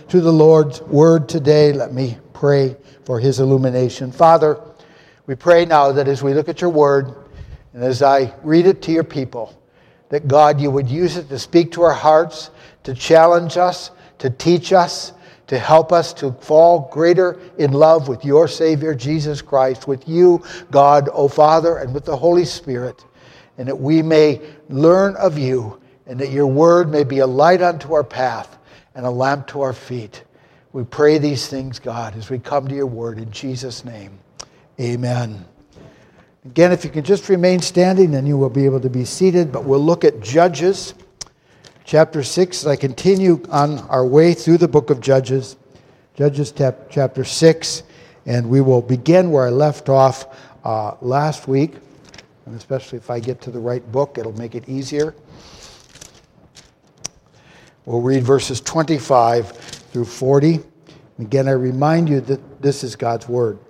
to the Lord's word today. Let me pray for his illumination. Father, we pray now that as we look at your word, and as I read it to your people, that God, you would use it to speak to our hearts, to challenge us, to teach us, to help us to fall greater in love with your Savior, Jesus Christ, with you, God, O Father, and with the Holy Spirit, and that we may learn of you, and that your word may be a light unto our path and a lamp to our feet. We pray these things, God, as we come to your word in Jesus' name. Amen. Again, if you can just remain standing, then you will be able to be seated. But we'll look at Judges, chapter 6, as I continue on our way through the book of Judges. Judges chapter 6, and we will begin where I left off last week. And especially if I get to the right book, it'll make it easier. We'll read verses 25 through 40. And again, I remind you that this is God's word.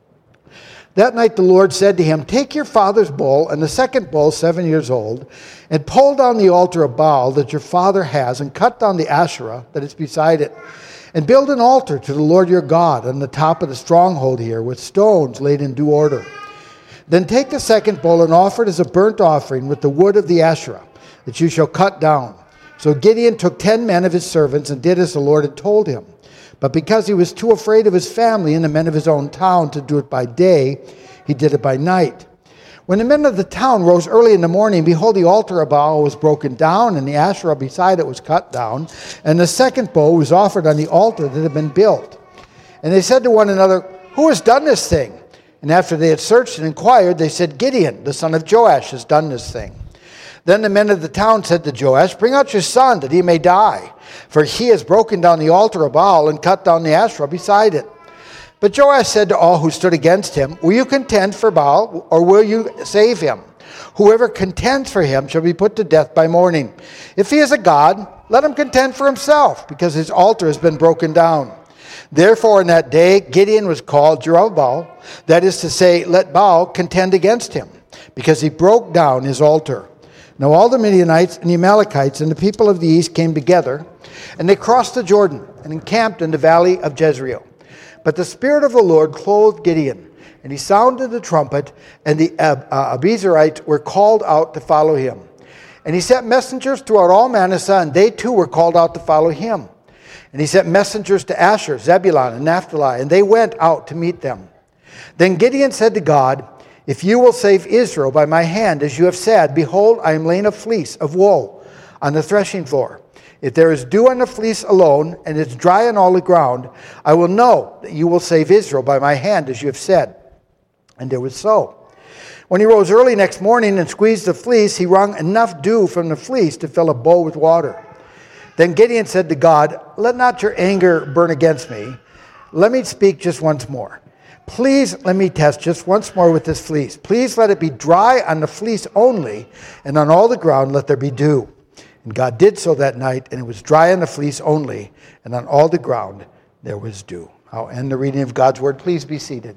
That night the Lord said to him, "Take your father's bull and the second bull, 7 years old, and pull down the altar of Baal that your father has, and cut down the Asherah that is beside it, and build an altar to the Lord your God on the top of the stronghold here, with stones laid in due order. Then take the second bull and offer it as a burnt offering with the wood of the Asherah that you shall cut down." So Gideon took 10 men of his servants and did as the Lord had told him. But because he was too afraid of his family and the men of his own town to do it by day, he did it by night. When the men of the town rose early in the morning, behold, the altar of Baal was broken down, and the Asherah beside it was cut down, and the second bull was offered on the altar that had been built. And they said to one another, "Who has done this thing?" And after they had searched and inquired, they said, "Gideon, the son of Joash, has done this thing." Then the men of the town said to Joash, "Bring out your son, that he may die. For he has broken down the altar of Baal and cut down the Asherah beside it." But Joash said to all who stood against him, "Will you contend for Baal, or will you save him? Whoever contends for him shall be put to death by morning. If he is a god, let him contend for himself, because his altar has been broken down." Therefore in that day Gideon was called Jerubbaal, that is to say, let Baal contend against him, because he broke down his altar. Now all the Midianites and the Amalekites and the people of the east came together, and they crossed the Jordan and encamped in the valley of Jezreel. But the Spirit of the Lord clothed Gideon, and he sounded the trumpet, and the Abiezrites were called out to follow him. And he sent messengers throughout all Manasseh, and they too were called out to follow him. And he sent messengers to Asher, Zebulun, and Naphtali, and they went out to meet them. Then Gideon said to God, "If you will save Israel by my hand, as you have said, behold, I am laying a fleece of wool on the threshing floor. If there is dew on the fleece alone, and it's dry on all the ground, I will know that you will save Israel by my hand, as you have said." And it was so. When he rose early next morning and squeezed the fleece, he wrung enough dew from the fleece to fill a bowl with water. Then Gideon said to God, "Let not your anger burn against me. Let me speak just once more. Please let me test just once more with this fleece. Please let it be dry on the fleece only, and on all the ground let there be dew." And God did so that night, and it was dry on the fleece only, and on all the ground there was dew. I'll end the reading of God's word. Please be seated.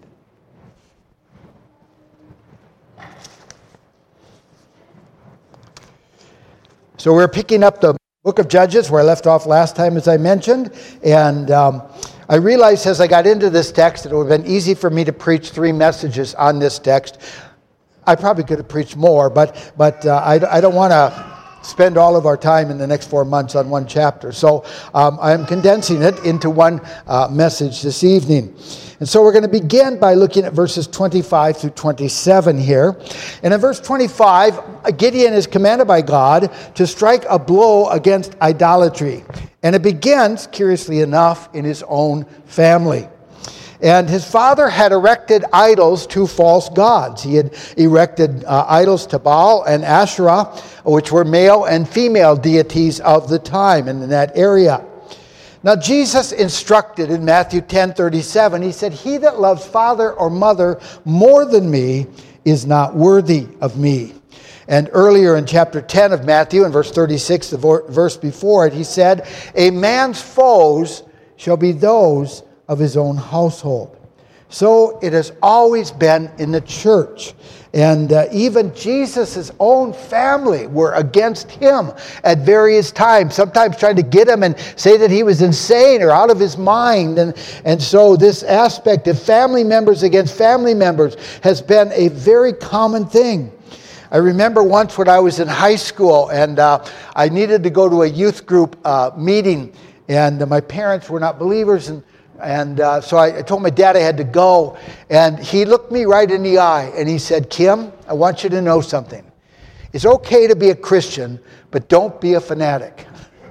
So we're picking up the book of Judges where I left off last time, as I mentioned, and I realized as I got into this text that it would have been easy for me to preach 3 messages on this text. I probably could have preached more, but I don't want to spend all of our time in the next 4 months on one chapter. So I'm condensing it into one message this evening. And so we're going to begin by looking at verses 25 through 27 here. And in verse 25, Gideon is commanded by God to strike a blow against idolatry. And it begins, curiously enough, in his own family. And his father had erected idols to false gods. He had erected idols to Baal and Asherah, which were male and female deities of the time and in that area. Now Jesus instructed in Matthew 10:37, he said, "He that loves father or mother more than me is not worthy of me." And earlier in chapter 10 of Matthew, in verse 36, the verse before it, he said, "A man's foes shall be those of his own household." So it has always been in the church. And even Jesus' own family were against him at various times, sometimes trying to get him and say that he was insane or out of his mind. And so this aspect of family members against family members has been a very common thing. I remember once when I was in high school and I needed to go to a youth group meeting, and my parents were not believers, and so I told my dad I had to go, and he looked me right in the eye and he said, "Kim, I want you to know something. It's okay to be a Christian, but don't be a fanatic."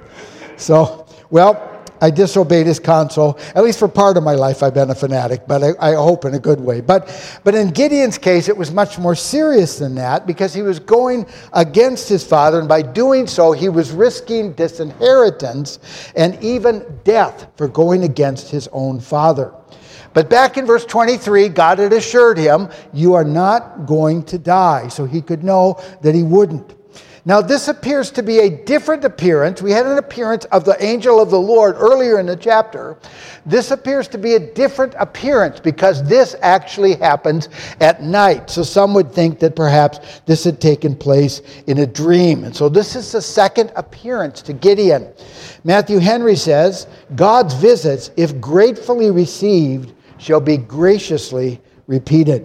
So, well, I disobeyed his counsel. At least for part of my life I've been a fanatic, but I hope in a good way. But in Gideon's case, it was much more serious than that, because he was going against his father, and by doing so, he was risking disinheritance and even death for going against his own father. But back in verse 23, God had assured him, "You are not going to die," so he could know that he wouldn't. Now, this appears to be a different appearance. We had an appearance of the angel of the Lord earlier in the chapter. This appears to be a different appearance because this actually happens at night. So some would think that perhaps this had taken place in a dream. And so this is the second appearance to Gideon. Matthew Henry says, "God's visits, if gratefully received, shall be graciously repeated."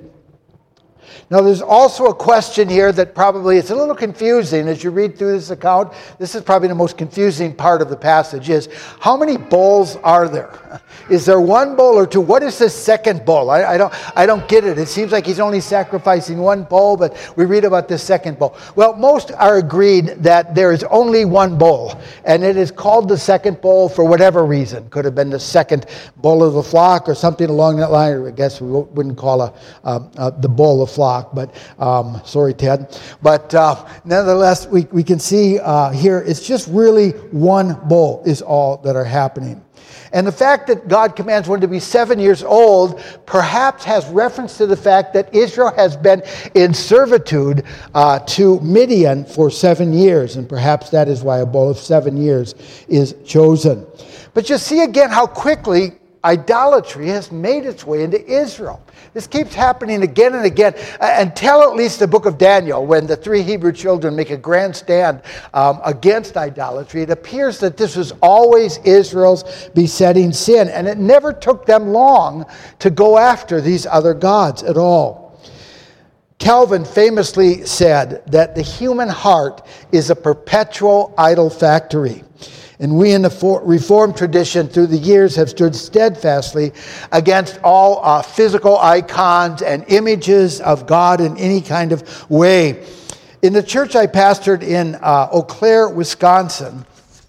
Now, there's also a question here that probably it's a little confusing as you read through this account. This is probably the most confusing part of the passage is, how many bulls are there? Is there one bull or two? What is this second bull? I don't get it. It seems like he's only sacrificing one bull, but we read about this second bull. Well, most are agreed that there is only one bull, and it is called the second bull for whatever reason. Could have been the second bull of the flock or something along that line. I guess we wouldn't call the bull a flock. But sorry, Ted. But nonetheless, we can see here it's just really one bull is all that are happening. And the fact that God commands one to be 7 years old perhaps has reference to the fact that Israel has been in servitude to Midian for 7 years. And perhaps that is why a bull of 7 years is chosen. But you see again how quickly idolatry has made its way into Israel. This keeps happening again and again until at least the book of Daniel, when the 3 Hebrew children make a grand stand against idolatry. It appears that this was always Israel's besetting sin, and it never took them long to go after these other gods at all. Calvin famously said that the human heart is a perpetual idol factory. And we in the Reformed tradition through the years have stood steadfastly against all physical icons and images of God in any kind of way. In the church I pastored in Eau Claire, Wisconsin,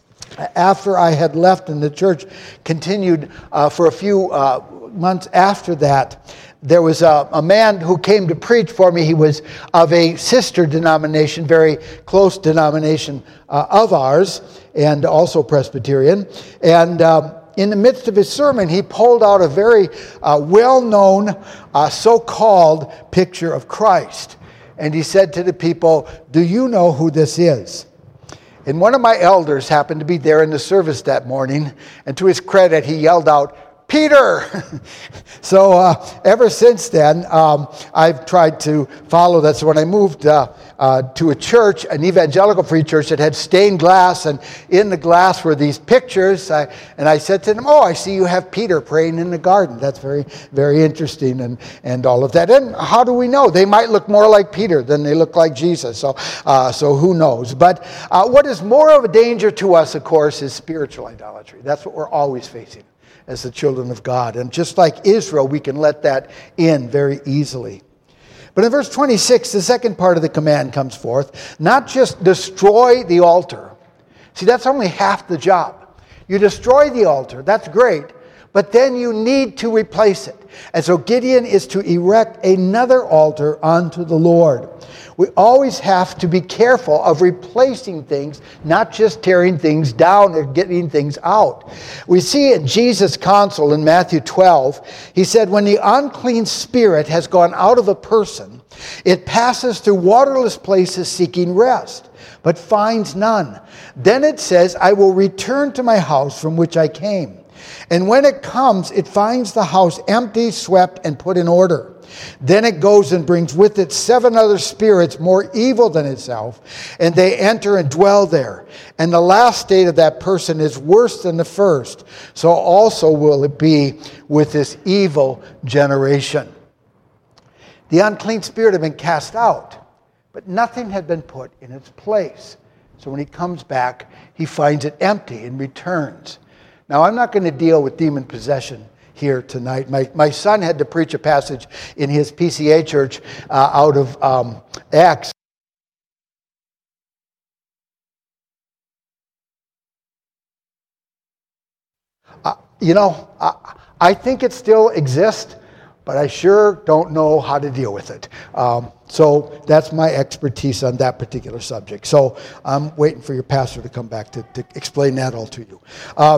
after I had left and the church continued for a few months after that, there was a man who came to preach for me. He was of a sister denomination, very close denomination of ours, and also Presbyterian. And in the midst of his sermon, he pulled out a very well-known so-called picture of Christ. And he said to the people, "Do you know who this is?" And one of my elders happened to be there in the service that morning, and to his credit, he yelled out, "Peter!" So ever since then, I've tried to follow that. So when I moved to a church, an evangelical free church that had stained glass, and in the glass were these pictures, and I said to them, "Oh, I see you have Peter praying in the garden. That's very, very interesting," and all of that. And how do we know? They might look more like Peter than they look like Jesus. So who knows? But what is more of a danger to us, of course, is spiritual idolatry. That's what we're always facing as the children of God. And just like Israel, we can let that in very easily. But in verse 26, the second part of the command comes forth. Not just destroy the altar. See, that's only half the job. You destroy the altar, that's great, but then you need to replace it. And so Gideon is to erect another altar unto the Lord. We always have to be careful of replacing things, not just tearing things down or getting things out. We see in Jesus' counsel in Matthew 12, he said, when the unclean spirit has gone out of a person, it passes through waterless places seeking rest, but finds none. Then it says, I will return to my house from which I came. And when it comes, it finds the house empty, swept, and put in order. Then it goes and brings with it 7 other spirits more evil than itself, and they enter and dwell there. And the last state of that person is worse than the first. So also will it be with this evil generation. The unclean spirit had been cast out, but nothing had been put in its place. So when he comes back, he finds it empty and returns. Now, I'm not going to deal with demon possession here tonight. My son had to preach a passage in his PCA church out of Acts. I think it still exists, but I sure don't know how to deal with it. So that's my expertise on that particular subject. So I'm waiting for your pastor to come back to explain that all to you.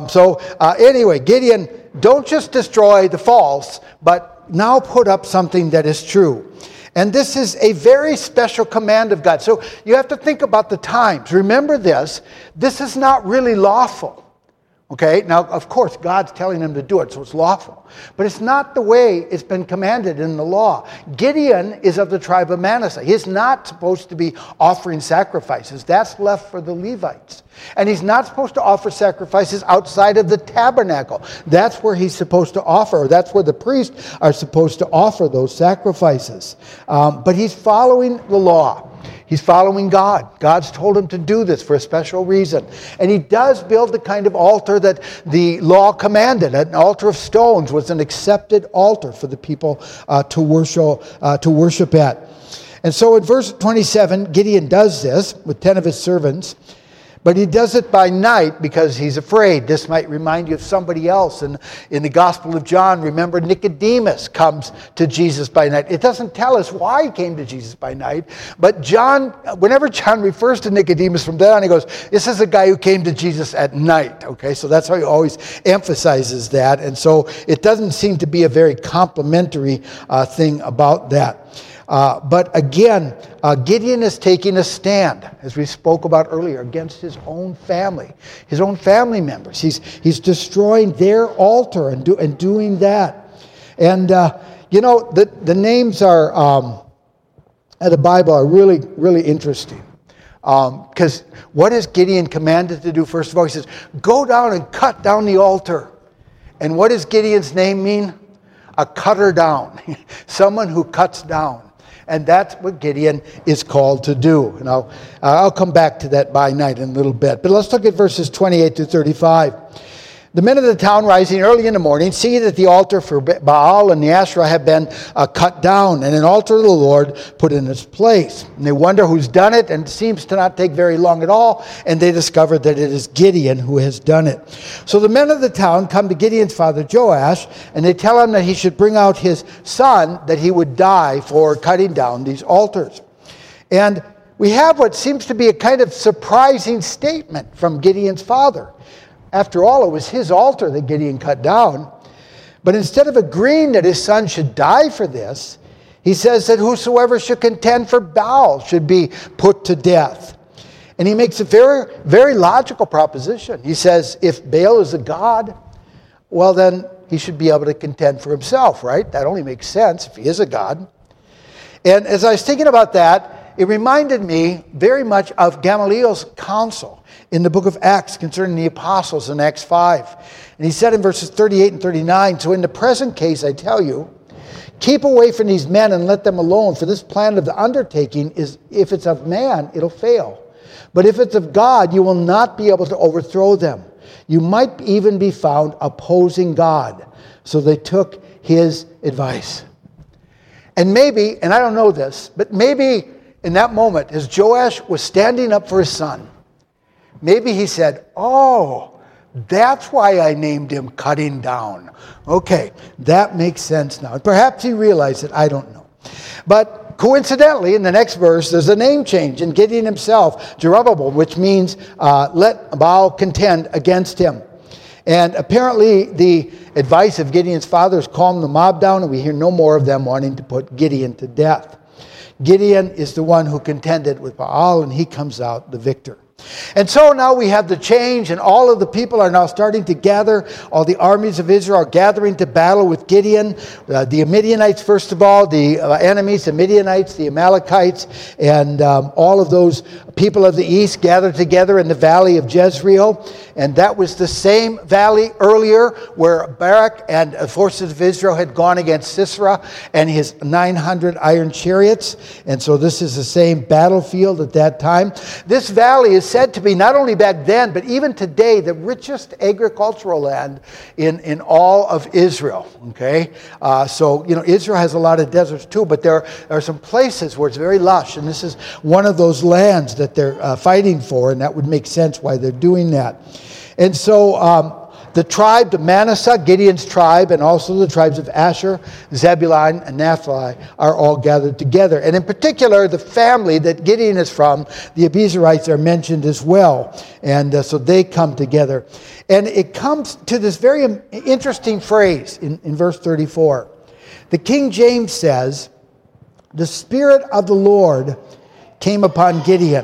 Anyway, Gideon, don't just destroy the false, but now put up something that is true. And this is a very special command of God. So you have to think about the times. Remember this is not really lawful. Okay, now of course God's telling them to do it, so it's lawful. But it's not the way it's been commanded in the law. Gideon is of the tribe of Manasseh. He's not supposed to be offering sacrifices. That's left for the Levites. And he's not supposed to offer sacrifices outside of the tabernacle. That's where he's supposed to offer. That's where the priests are supposed to offer those sacrifices. But he's following the law. He's following God. God's told him to do this for a special reason. And he does build the kind of altar that the law commanded. An altar of stones was an accepted altar for the people to worship at. And so in verse 27, Gideon does this with 10 of his servants. But he does it by night because he's afraid. This might remind you of somebody else. In the Gospel of John, remember Nicodemus comes to Jesus by night. It doesn't tell us why he came to Jesus by night. But John, whenever John refers to Nicodemus from then on, he goes, this is a guy who came to Jesus at night. Okay, so that's how he always emphasizes that. And so it doesn't seem to be a very complimentary thing about that. But again, Gideon is taking a stand, as we spoke about earlier, against his own family members. He's destroying their altar and doing that. And, the names are, of the Bible are really, really interesting. Because what is Gideon commanded to do? First of all, he says, go down and cut down the altar. And what does Gideon's name mean? A cutter down. Someone who cuts down. And that's what Gideon is called to do. And I'll come back to that by night in a little bit. But let's look at verses 28 to 35. The men of the town, rising early in the morning, see that the altar for Baal and the Asherah have been cut down, and an altar of the Lord put in its place. And they wonder who's done it, and it seems to not take very long at all, and they discover that it is Gideon who has done it. So the men of the town come to Gideon's father Joash, and they tell him that he should bring out his son, that he would die for cutting down these altars. And we have what seems to be a kind of surprising statement from Gideon's father. After all, it was his altar that Gideon cut down. But instead of agreeing that his son should die for this, he says that whosoever should contend for Baal should be put to death. And he makes a very, very logical proposition. He says, if Baal is a god, well then he should be able to contend for himself, right? That only makes sense if he is a god. And as I was thinking about that, it reminded me very much of Gamaliel's counsel in the book of Acts concerning the apostles in Acts 5. And he said in verses 38 and 39, so in the present case, I tell you, keep away from these men and let them alone, for this plan of the undertaking is, if it's of man, it'll fail. But if it's of God, you will not be able to overthrow them. You might even be found opposing God. So they took his advice. And maybe, and I don't know this, but maybe in that moment, as Joash was standing up for his son, maybe he said, oh, that's why I named him Cutting Down. Okay, that makes sense now. And perhaps he realized it, I don't know. But coincidentally, in the next verse, there's a name change in Gideon himself, Jerubbaal, which means let Baal contend against him. And apparently the advice of Gideon's father has calmed the mob down, and we hear no more of them wanting to put Gideon to death. Gideon is the one who contended with Baal, and he comes out the victor. And so now we have the change, and all of the people are now starting to gather. All the armies of Israel are gathering to battle with Gideon. The Midianites, first of all, the enemies, the Midianites, the Amalekites, and all of those people of the east gathered together in the valley of Jezreel. And that was the same valley earlier where Barak and the forces of Israel had gone against Sisera and his 900 iron chariots. And so this is the same battlefield at that time. This valley is said to be, not only back then, but even today, the richest agricultural land in all of Israel. Okay? So, Israel has a lot of deserts too, but there are some places where it's very lush, and this is one of those lands that they're fighting for, and that would make sense why they're doing that. And so the tribe of Manasseh, Gideon's tribe, and also the tribes of Asher, Zebulun, and Naphtali are all gathered together. And in particular, the family that Gideon is from, the Abiezrites, are mentioned as well. And so they come together. And it comes to this very interesting phrase in verse 34. The King James says, "The Spirit of the Lord came upon Gideon."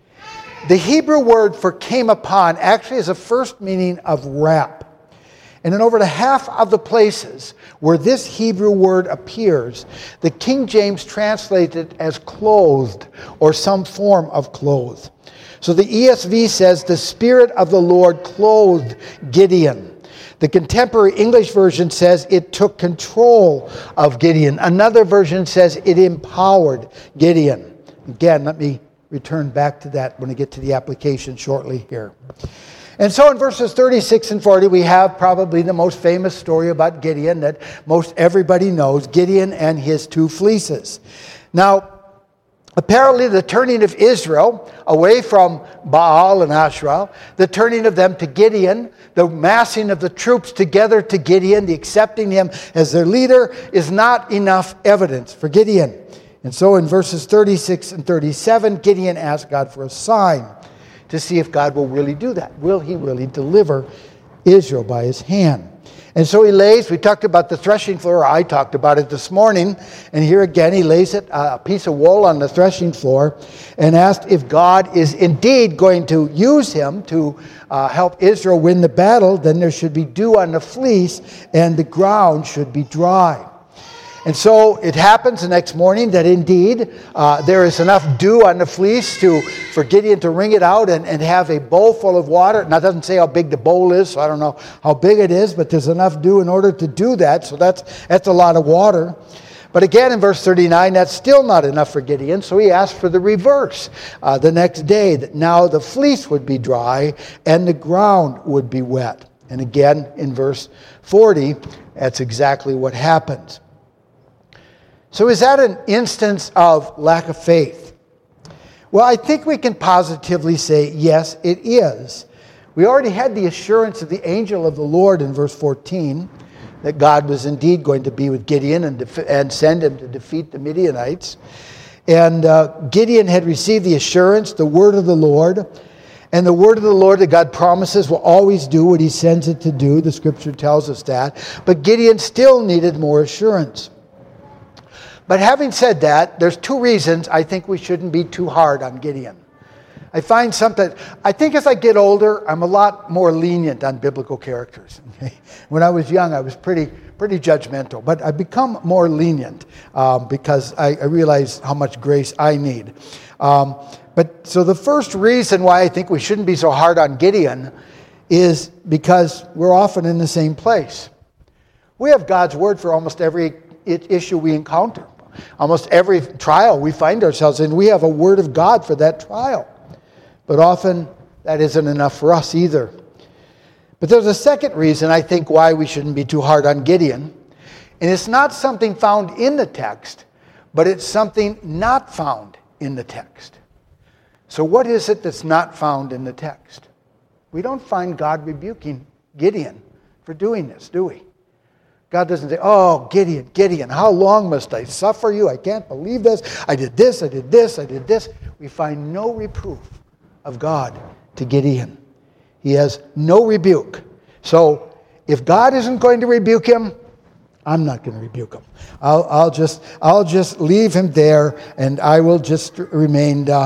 The Hebrew word for came upon actually is a first meaning of wrap. And in over half of the places where this Hebrew word appears, the King James translates it as clothed or some form of clothed. So the ESV says, "The Spirit of the Lord clothed Gideon." The contemporary English version says it took control of Gideon. Another version says it empowered Gideon. Again, let me return back to that when I get to the application shortly here. And so in verses 36 and 40, we have probably the most famous story about Gideon that most everybody knows, Gideon and his 2 fleeces. Now, apparently the turning of Israel away from Baal and Asherah, the turning of them to Gideon, the massing of the troops together to Gideon, the accepting him as their leader, is not enough evidence for Gideon. And so in verses 36 and 37, Gideon asked God for a sign to see if God will really do that. Will he really deliver Israel by his hand? And so he lays, we talked about the threshing floor, I talked about it this morning, and here again he lays a piece of wool on the threshing floor and asked if God is indeed going to use him to help Israel win the battle, then there should be dew on the fleece and the ground should be dry. And so it happens the next morning that indeed there is enough dew on the fleece for Gideon to wring it out and have a bowl full of water. Now it doesn't say how big the bowl is, so I don't know how big it is, but there's enough dew in order to do that. So that's a lot of water. But again in verse 39, that's still not enough for Gideon, so he asked for the reverse the next day, that now the fleece would be dry and the ground would be wet. And again in verse 40, that's exactly what happens. So is that an instance of lack of faith? Well, I think we can positively say, yes, it is. We already had the assurance of the angel of the Lord in verse 14, that God was indeed going to be with Gideon and send him to defeat the Midianites. And Gideon had received the assurance, the word of the Lord. And the word of the Lord that God promises will always do what he sends it to do. The scripture tells us that. But Gideon still needed more assurance. But having said that, there's 2 reasons I think we shouldn't be too hard on Gideon. I think as I get older, I'm a lot more lenient on biblical characters. Okay? When I was young, I was pretty judgmental, but I've become more lenient because I realize how much grace I need. So the first reason why I think we shouldn't be so hard on Gideon is because we're often in the same place. We have God's word for almost every issue we encounter. Almost every trial we find ourselves in, we have a word of God for that trial. But often that isn't enough for us either. But there's a second reason I think why we shouldn't be too hard on Gideon. And it's not something found in the text, but it's something not found in the text. So what is it that's not found in the text? We don't find God rebuking Gideon for doing this, do we? God doesn't say, "Oh, Gideon, how long must I suffer you? I can't believe this. I did this, I did this, I did this." We find no reproof of God to Gideon. He has no rebuke. So if God isn't going to rebuke him, I'm not going to rebuke him. I'll just leave him there, and I will just remain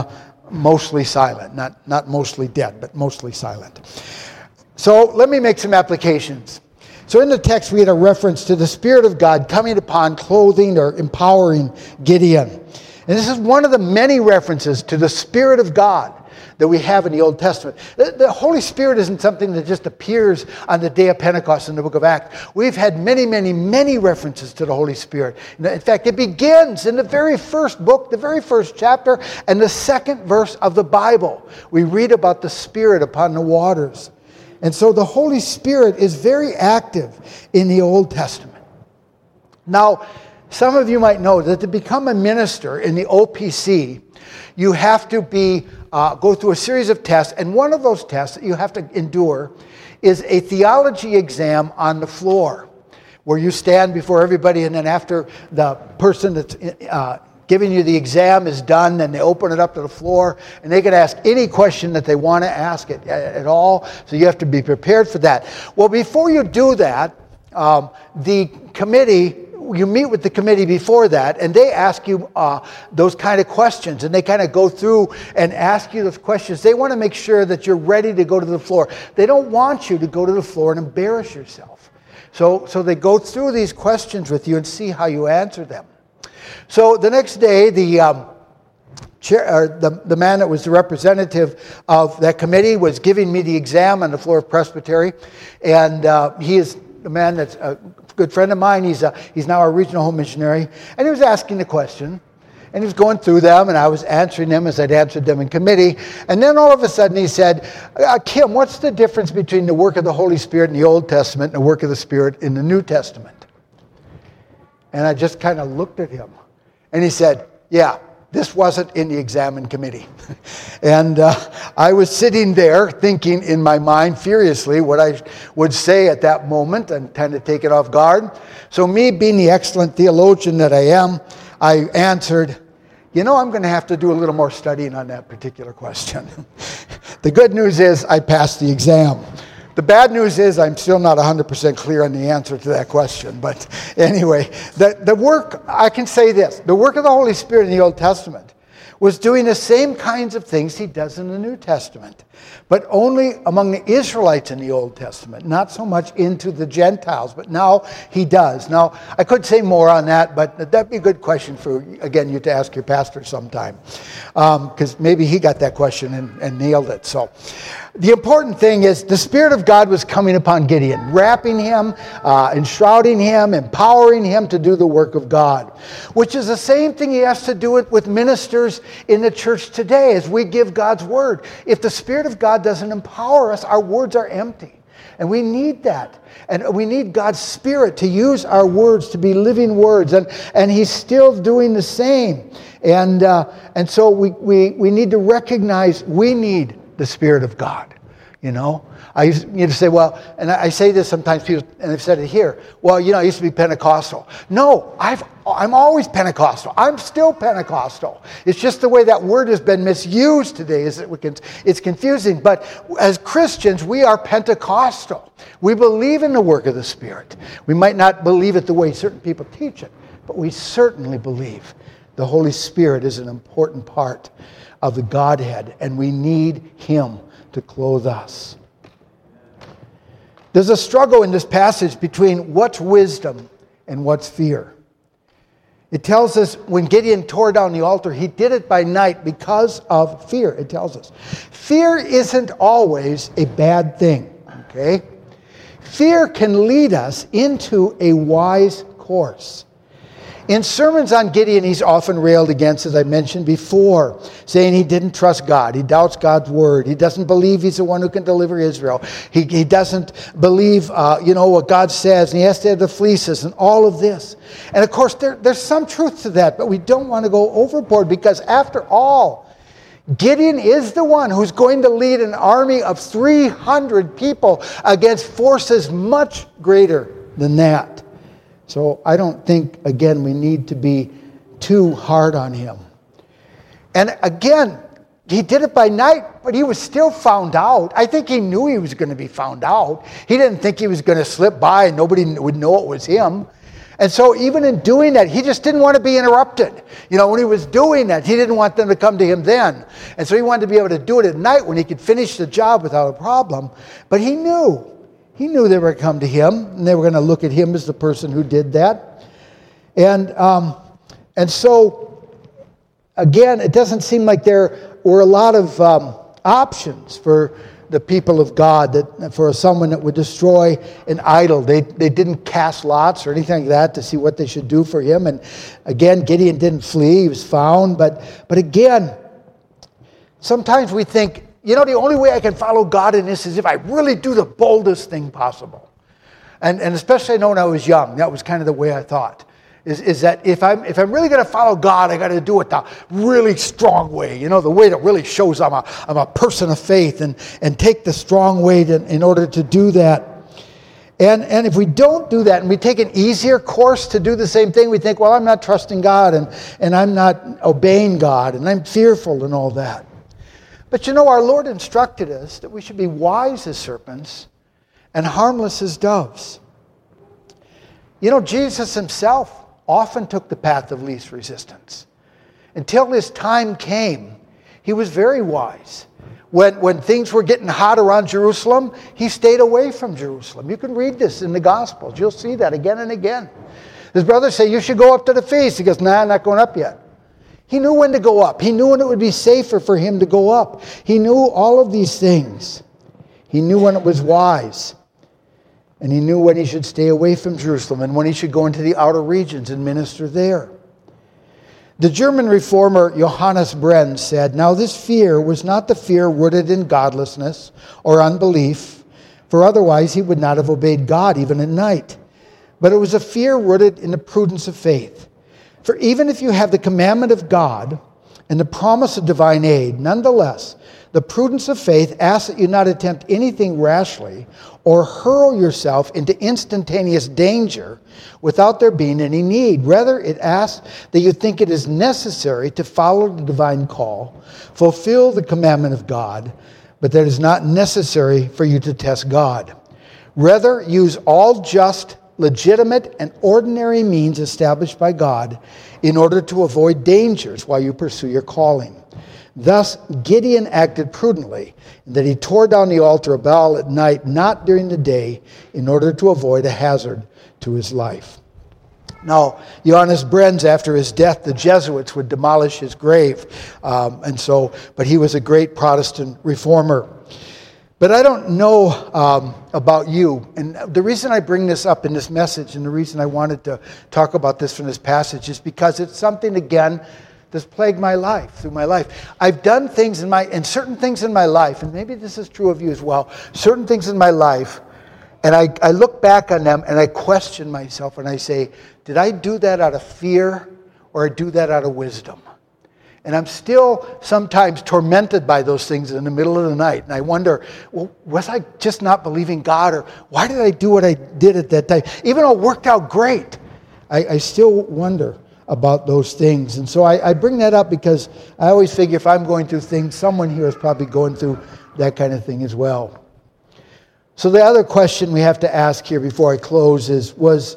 mostly silent. Not mostly dead, but mostly silent. So let me make some applications. So in the text, we had a reference to the Spirit of God coming upon, clothing, or empowering Gideon. And this is one of the many references to the Spirit of God that we have in the Old Testament. The Holy Spirit isn't something that just appears on the day of Pentecost in the book of Acts. We've had many, many, many references to the Holy Spirit. In fact, it begins in the very first book, the very first chapter, and the second verse of the Bible. We read about the Spirit upon the waters. And so the Holy Spirit is very active in the Old Testament. Now, some of you might know that to become a minister in the OPC, you have to go through a series of tests, and one of those tests that you have to endure is a theology exam on the floor, where you stand before everybody, and then after the person that's giving you the exam is done, then they open it up to the floor, and they can ask any question that they want to ask it at all, so you have to be prepared for that. Well, before you do that, the committee, you meet with the committee before that, and they ask you those kind of questions, and they kind of go through and ask you those questions. They want to make sure that you're ready to go to the floor. They don't want you to go to the floor and embarrass yourself. So they go through these questions with you and see how you answer them. So the next day, the man that was the representative of that committee was giving me the exam on the floor of Presbytery, and he is the man that's a good friend of mine. He's now our regional home missionary, and he was asking the question, and he was going through them, and I was answering them as I'd answered them in committee. And then all of a sudden he said, Kim, what's the difference between the work of the Holy Spirit in the Old Testament and the work of the Spirit in the New Testament? And I just kind of looked at him. And he said, yeah, this wasn't in the exam in committee. And I was sitting there thinking in my mind furiously what I would say at that moment and tend to take it off guard. So me being the excellent theologian that I am, I answered, I'm going to have to do a little more studying on that particular question. The good news is I passed the exam. The bad news is I'm still not 100% clear on the answer to that question. But anyway, the work, I can say this, the work of the Holy Spirit in the Old Testament was doing the same kinds of things he does in the New Testament, but only among the Israelites in the Old Testament, not so much into the Gentiles, but now he does. Now, I could say more on that, but that'd be a good question for, again, you to ask your pastor sometime, because maybe he got that question and nailed it. So the important thing is the Spirit of God was coming upon Gideon, wrapping him, enshrouding him, empowering him to do the work of God, which is the same thing he has to do it with ministers in the church today as we give God's word. If the Spirit of God doesn't empower us, our words are empty. And we need that. And we need God's Spirit to use our words to be living words. And he's still doing the same. And so we need to recognize we need the Spirit of God. I used to say, well, and I say this sometimes, people, and I've said it here, well, I used to be Pentecostal. No, I'm always Pentecostal. I'm still Pentecostal. It's just the way that word has been misused today. It's confusing. But as Christians, we are Pentecostal. We believe in the work of the Spirit. We might not believe it the way certain people teach it, but we certainly believe the Holy Spirit is an important part of the Godhead, and we need Him to clothe us. There's a struggle in this passage between what's wisdom and what's fear. It tells us when Gideon tore down the altar, he did it by night because of fear, it tells us. Fear isn't always a bad thing, okay? Fear can lead us into a wise course. In sermons on Gideon, he's often railed against, as I mentioned before, saying he didn't trust God. He doubts God's word. He doesn't believe he's the one who can deliver Israel. He doesn't believe, what God says, and he has to have the fleeces and all of this. And of course, there's some truth to that, but we don't want to go overboard because after all, Gideon is the one who's going to lead an army of 300 people against forces much greater than that. So I don't think, again, we need to be too hard on him. And again, he did it by night, but he was still found out. I think he knew he was going to be found out. He didn't think he was going to slip by and nobody would know it was him. And so even in doing that, he just didn't want to be interrupted. When he was doing that, he didn't want them to come to him then. And so he wanted to be able to do it at night when he could finish the job without a problem. But he knew they were going to come to him, and they were going to look at him as the person who did that. And so, again, it doesn't seem like there were a lot of options for the people of God, that for someone that would destroy an idol. They didn't cast lots or anything like that to see what they should do for him. And again, Gideon didn't flee. He was found. But again, sometimes we think, the only way I can follow God in this is if I really do the boldest thing possible. And especially I know when I was young, that was kind of the way I thought. Is that if I'm really going to follow God, I got to do it the really strong way, the way that really shows I'm a person of faith, and take the strong way in order to do that. And if we don't do that and we take an easier course to do the same thing, we think, well, I'm not trusting God and I'm not obeying God and I'm fearful and all that. But our Lord instructed us that we should be wise as serpents and harmless as doves. Jesus himself often took the path of least resistance. Until his time came, he was very wise. When things were getting hot around Jerusalem, he stayed away from Jerusalem. You can read this in the Gospels. You'll see that again and again. His brothers say, you should go up to the feast. He goes, nah, I'm not going up yet. He knew when to go up. He knew when it would be safer for him to go up. He knew all of these things. He knew when it was wise. And he knew when he should stay away from Jerusalem and when he should go into the outer regions and minister there. The German reformer Johannes Brenn said, now this fear was not the fear rooted in godlessness or unbelief, for otherwise he would not have obeyed God even at night. But it was a fear rooted in the prudence of faith. For even if you have the commandment of God and the promise of divine aid, nonetheless, the prudence of faith asks that you not attempt anything rashly or hurl yourself into instantaneous danger without there being any need. Rather, it asks that you think it is necessary to follow the divine call, fulfill the commandment of God, but that it is not necessary for you to test God. Rather, use all just, legitimate, and ordinary means established by God in order to avoid dangers while you pursue your calling. Thus, Gideon acted prudently, in that he tore down the altar of Baal at night, not during the day, in order to avoid a hazard to his life. Now, Johannes Brenz, after his death, the Jesuits would demolish his grave, but he was a great Protestant reformer. But I don't know about you, and the reason I bring this up in this message, and the reason I wanted to talk about this from this passage, is because it's something, again, that's plagued my life, through my life. I've done things and certain things in my life, and maybe this is true of you as well, certain things in my life, and I look back on them and I question myself and I say, did I do that out of fear or do that out of wisdom? And I'm still sometimes tormented by those things in the middle of the night. And I wonder, well, was I just not believing God? Or why did I do what I did at that time? Even though it worked out great, I still wonder about those things. And so I bring that up because I always figure if I'm going through things, someone here is probably going through that kind of thing as well. So the other question we have to ask here before I close is, was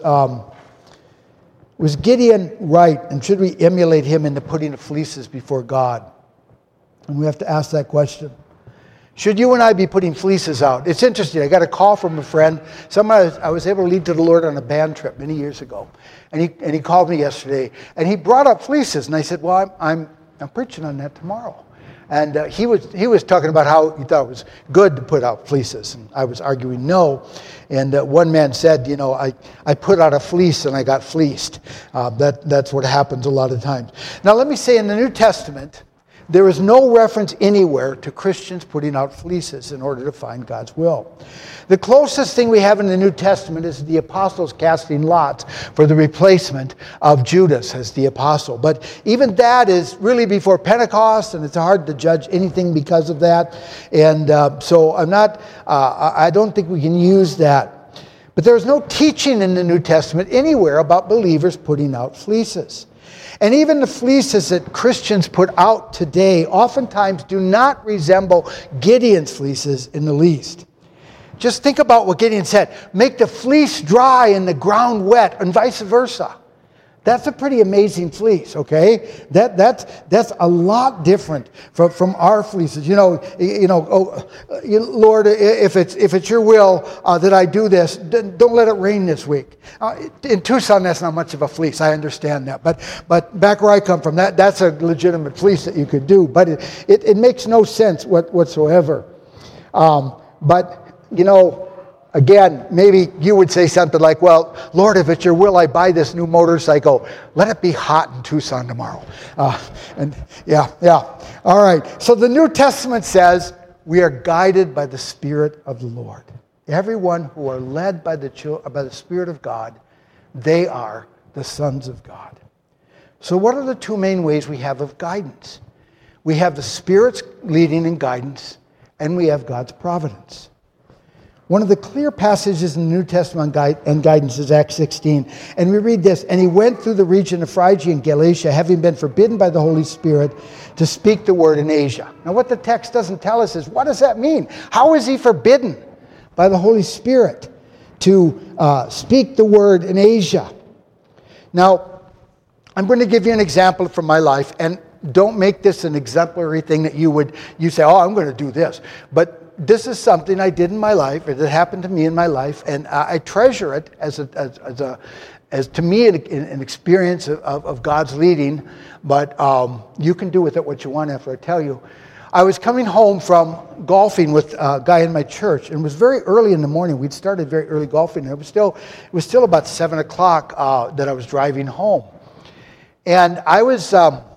Gideon right, and should we emulate him in the putting of fleeces before God? And we have to ask that question. Should you and I be putting fleeces out? It's interesting. I got a call from a friend. Someone I was able to lead to the Lord on a band trip many years ago. And he called me yesterday. And he brought up fleeces. And I said, well, I'm preaching on that tomorrow. And he was talking about how he thought it was good to put out fleeces. And I was arguing no. And one man said, I put out a fleece and I got fleeced. That's what happens a lot of times. Now let me say, in the New Testament, there is no reference anywhere to Christians putting out fleeces in order to find God's will. The closest thing we have in the New Testament is the apostles casting lots for the replacement of Judas as the apostle. But even that is really before Pentecost, and it's hard to judge anything because of that. And so I don't think we can use that. But there's no teaching in the New Testament anywhere about believers putting out fleeces. And even the fleeces that Christians put out today oftentimes do not resemble Gideon's fleeces in the least. Just think about what Gideon said. Make the fleece dry and the ground wet, and vice versa. That's a pretty amazing fleece, okay? That's a lot different from our fleeces. Lord, if it's your will that I do this, don't let it rain this week. In Tucson, that's not much of a fleece. I understand that, but back where I come from, that's a legitimate fleece that you could do. But it makes no sense whatsoever. Again, maybe you would say something like, well, Lord, if it's your will I buy this new motorcycle, let it be hot in Tucson tomorrow. All right. So the New Testament says we are guided by the Spirit of the Lord. Everyone who are led by the Spirit of God, they are the sons of God. So what are the two main ways we have of guidance? We have the Spirit's leading and guidance, and we have God's providence. One of the clear passages in the New Testament and guidance is Acts 16. And we read this, and he went through the region of Phrygia and Galatia, having been forbidden by the Holy Spirit to speak the word in Asia. Now what the text doesn't tell us is, what does that mean? How is he forbidden by the Holy Spirit to speak the word in Asia? Now, I'm going to give you an example from my life, and don't make this an exemplary thing that you say, oh, I'm going to do this. But this is something I did in my life. It happened to me in my life, and I treasure it as to me an experience of God's leading. But you can do with it what you want after I tell you. I was coming home from golfing with a guy in my church, and it was very early in the morning. We'd started very early golfing, and it was still about 7 o'clock that I was driving home, and I was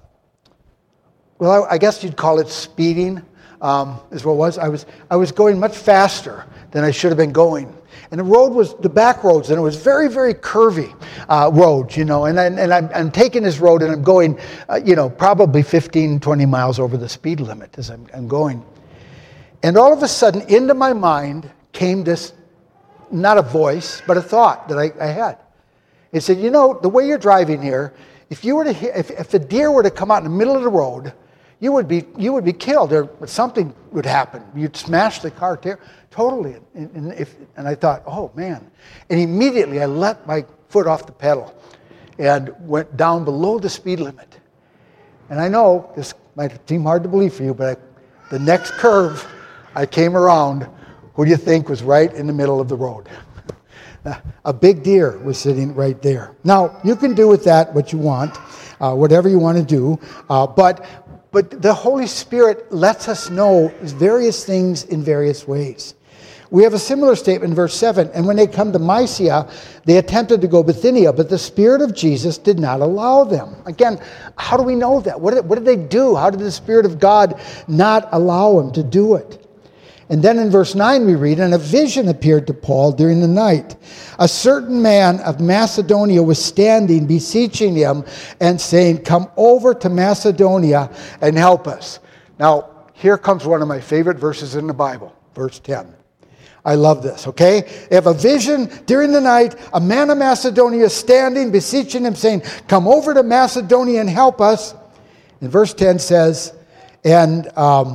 I guess you'd call it speeding. Is what it was. I was going much faster than I should have been going, and the road was the back roads, and it was very, very curvy roads, and I'm taking this road, and I'm going, probably 15, 20 miles over the speed limit as I'm going, and all of a sudden, into my mind came this, not a voice, but a thought that I had. It said, the way you're driving here, if the deer were to come out in the middle of the road, you would be killed, or something would happen. You'd smash the car totally. And I thought, oh man. And immediately I let my foot off the pedal and went down below the speed limit. And I know this might seem hard to believe for you, but the next curve I came around, who do you think was right in the middle of the road? A big deer was sitting right there. Now, you can do with that what you want, whatever you want to do, but the Holy Spirit lets us know various things in various ways. We have a similar statement in verse 7. And when they come to Mysia, they attempted to go Bithynia, but the Spirit of Jesus did not allow them. Again, how do we know that? What did they do? How did the Spirit of God not allow them to do it? And then in verse 9 we read, and a vision appeared to Paul during the night. A certain man of Macedonia was standing, beseeching him and saying, come over to Macedonia and help us. Now, here comes one of my favorite verses in the Bible, verse 10. I love this, okay? They have a vision during the night, a man of Macedonia standing, beseeching him, saying, come over to Macedonia and help us. And verse 10 says, and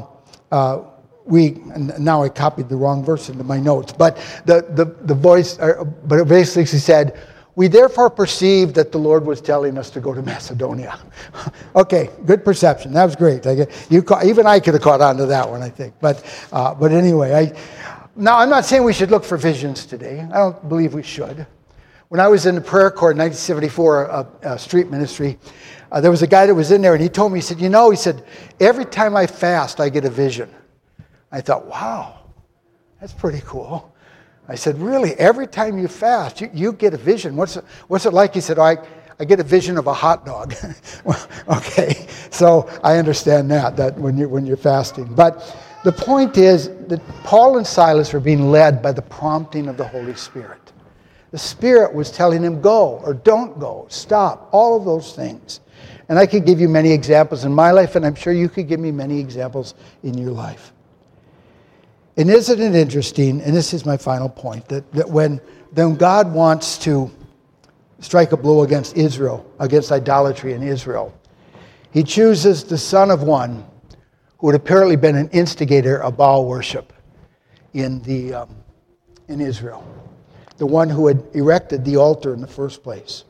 now I copied the wrong verse into my notes, but the voice, but it basically said, we therefore perceived that the Lord was telling us to go to Macedonia. Okay, good perception. That was great. Even I could have caught on to that one, I think. But anyway, now I'm not saying we should look for visions today. I don't believe we should. When I was in the prayer corps in 1974, street ministry, there was a guy that was in there, and he told me, he said, every time I fast, I get a vision. I thought, wow, that's pretty cool. I said, really, every time you fast, you get a vision. What's it like? He said, I get a vision of a hot dog. Well, okay, so I understand that when you're fasting. But the point is that Paul and Silas were being led by the prompting of the Holy Spirit. The Spirit was telling him, go or don't go, stop, all of those things. And I could give you many examples in my life, and I'm sure you could give me many examples in your life. And isn't it interesting, and this is my final point, that when God wants to strike a blow against Israel, against idolatry in Israel, he chooses the son of one who had apparently been an instigator of Baal worship in the in Israel, the one who had erected the altar in the first place.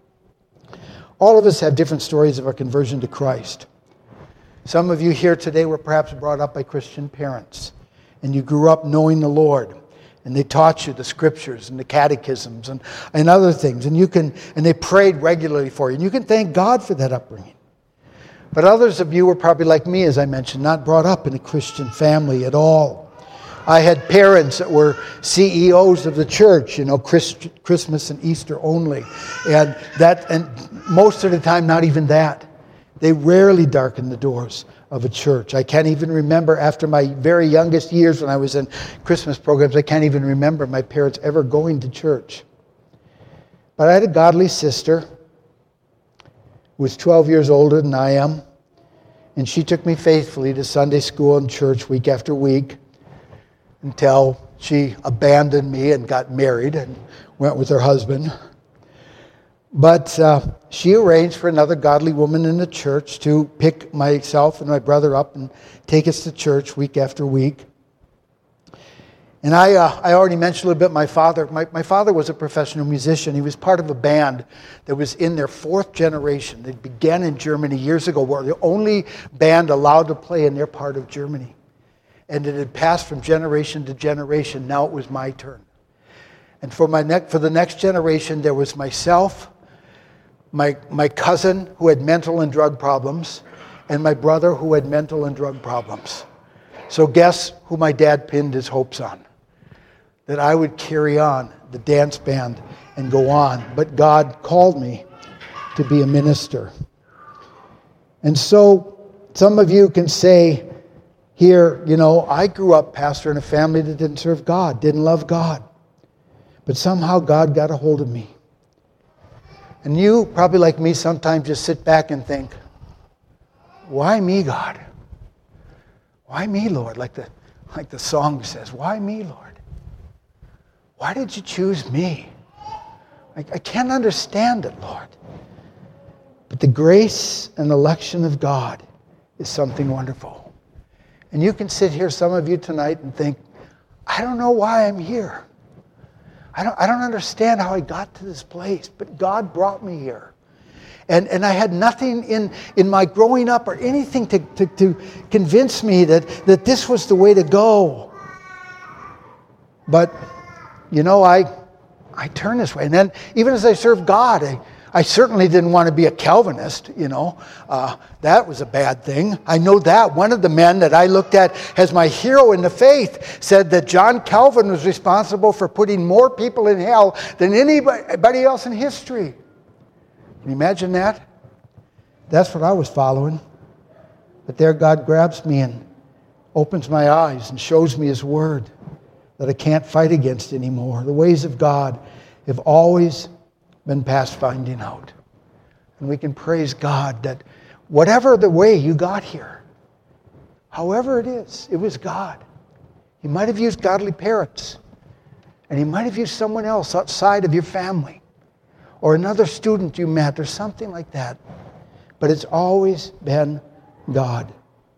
All of us have different stories of our conversion to Christ. Some of you here today were perhaps brought up by Christian parents, and you grew up knowing the Lord, and they taught you the scriptures and the catechisms and other things, and they prayed regularly for you, and you can thank God for that upbringing. But others of you were probably like me, as I mentioned, not brought up in a Christian family at all. I had parents that were CEOs of the church, Christmas and Easter only, and most of the time not even that. They rarely darkened the doors of a church. I can't even remember, after my very youngest years when I was in Christmas programs, I can't even remember my parents ever going to church. But I had a godly sister who was 12 years older than I am, and she took me faithfully to Sunday school and church week after week until she abandoned me and got married and went with her husband. But she arranged for another godly woman in the church to pick myself and my brother up and take us to church week after week. And I already mentioned a little bit my father. My father was a professional musician. He was part of a band that was in their fourth generation. They began in Germany years ago, were the only band allowed to play in their part of Germany. And it had passed from generation to generation. Now it was my turn. And for the next generation, there was myself, my cousin who had mental and drug problems, and my brother who had mental and drug problems. So guess who my dad pinned his hopes on? That I would carry on the dance band and go on. But God called me to be a minister. And so some of you can say here, I grew up, pastor, in a family that didn't serve God, didn't love God. But somehow God got a hold of me. And you, probably like me, sometimes just sit back and think, why me, God? Why me, Lord? Like the song says, why me, Lord? Why did you choose me? I can't understand it, Lord. But the grace and election of God is something wonderful. And you can sit here, some of you tonight, and think, I don't know why I'm here. I don't understand how I got to this place, but God brought me here. And I had nothing in my growing up or anything to convince me that this was the way to go. But, I turned this way. And then even as I served God, I certainly didn't want to be a Calvinist, That was a bad thing. I know that. One of the men that I looked at as my hero in the faith said that John Calvin was responsible for putting more people in hell than anybody else in history. Can you imagine that? That's what I was following. But there God grabs me and opens my eyes and shows me His Word that I can't fight against anymore. The ways of God have always been past finding out. And we can praise God that whatever the way you got here, however it is, it was God. He might have used godly parents, and He might have used someone else outside of your family, or another student you met, or something like that. But it's always been God.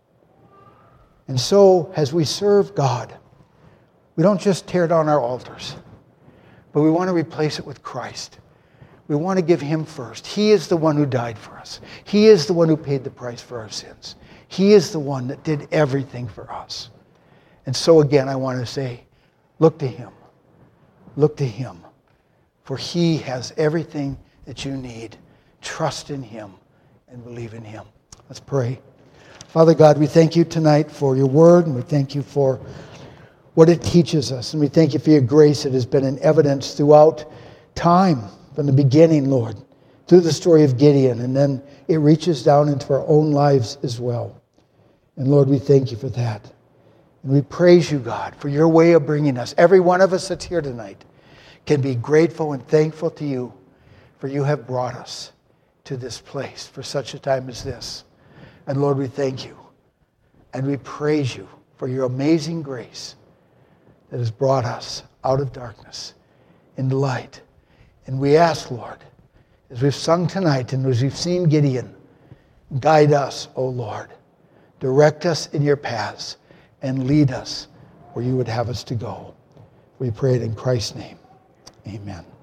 And so, as we serve God, we don't just tear down our altars, but we want to replace it with Christ. We want to give Him first. He is the one who died for us. He is the one who paid the price for our sins. He is the one that did everything for us. And so again, I want to say, look to Him. Look to Him. For He has everything that you need. Trust in Him and believe in Him. Let's pray. Father God, we thank You tonight for Your Word, and we thank You for what it teaches us. And we thank You for Your grace that has been in evidence throughout time, from the beginning, Lord, through the story of Gideon, and then it reaches down into our own lives as well. And Lord, we thank You for that. And we praise You, God, for Your way of bringing us. Every one of us that's here tonight can be grateful and thankful to You, for You have brought us to this place for such a time as this. And Lord, we thank You. And we praise You for Your amazing grace that has brought us out of darkness into light. And we ask, Lord, as we've sung tonight and as we've seen Gideon, guide us, O Lord. Direct us in Your paths and lead us where You would have us to go. We pray it in Christ's name. Amen.